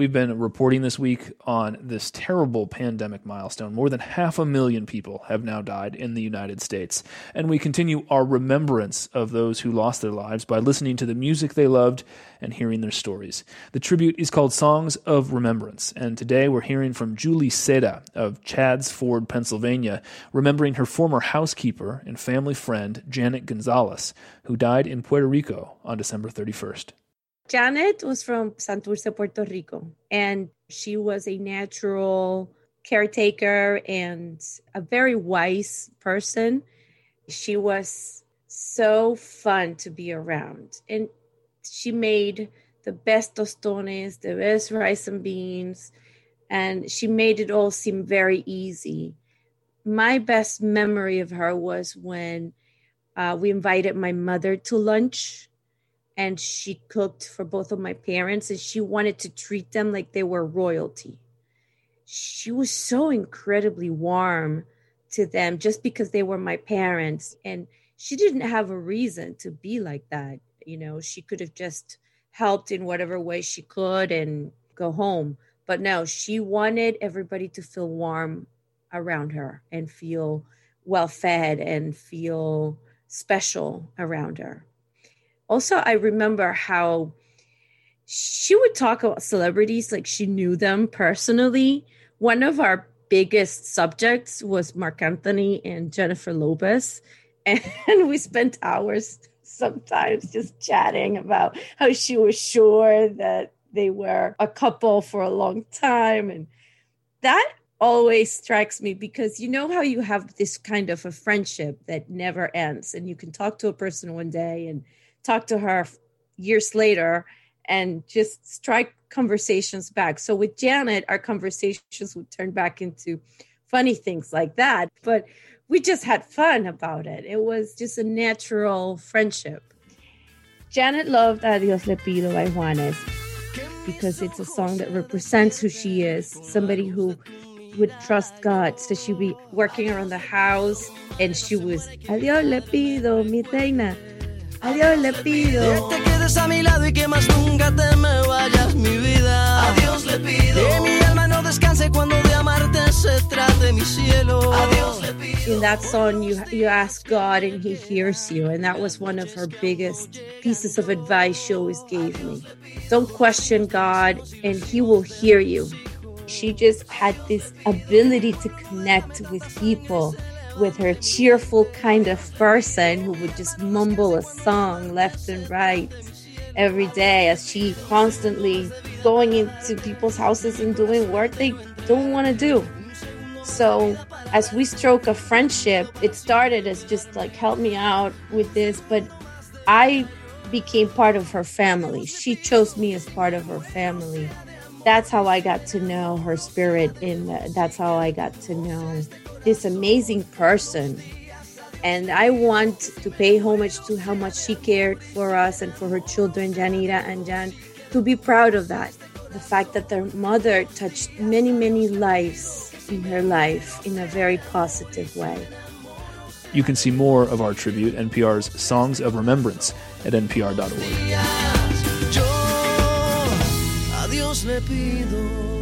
We've been reporting this week on this terrible pandemic milestone. More than 500,000 people have now died in the United States. And we continue our remembrance of those who lost their lives by listening to the music they loved and hearing their stories. The tribute is called Songs of Remembrance. And today we're hearing from Julie Seda of Chadds Ford, Pennsylvania, remembering her former housekeeper and family friend, Janet Gonzalez, who died in Puerto Rico on December 31st. Janet was from Santurce, Puerto Rico, and she was a natural caretaker and a very wise person. She was so fun to be around, and she made the best tostones, the best rice and beans, and she made it all seem very easy. My best memory of her was when we invited my mother to lunch, and she cooked for both of my parents, and she wanted to treat them like they were royalty. She was so incredibly warm to them just because they were my parents. And she didn't have a reason to be like that. You know, she could have just helped in whatever way she could and go home. But no, she wanted everybody to feel warm around her and feel well fed and feel special around her. Also, I remember how she would talk about celebrities like she knew them personally. One of our biggest subjects was Marc Anthony and Jennifer Lopez. And we spent hours sometimes just chatting about how she was sure that they were a couple for a long time. And that always strikes me because you know how you have this kind of a friendship that never ends. And you can talk to a person one day and talk to her years later and just strike conversations back. So with Janet, our conversations would turn back into funny things like that. But we just had fun about it. It was just a natural friendship. Janet loved Adios Le Pido by Juanes because it's a song that represents who she is, somebody who would trust God. So she'd be working around the house and she was, Adios le pido, mi reina. Adiós le pido. Que te quedes a mi lado y que más nunca te me vayas, mi vida. Adiós le pido. Que mi alma no descanse cuando de amarte se trate, mi cielo. Adiós le pido. In that song, you ask God and He hears you. And that was one of her biggest pieces of advice she always gave me. Don't question God and He will hear you. She just had this ability to connect with people, with her cheerful kind of person who would just mumble a song left and right every day as she constantly going into people's houses and doing work they don't want to do. So as we stroke a friendship, it started as just like, help me out with this, but I became part of her family. She chose me as part of her family. That's how I got to know her spirit, and that's how I got to know this amazing person. And I want to pay homage to how much she cared for us and for her children, Janira and Jan, to be proud of that. The fact that their mother touched many, many lives in her life in a very positive way. You can see more of our tribute, NPR's Songs of Remembrance, at npr.org. Adiós le pido.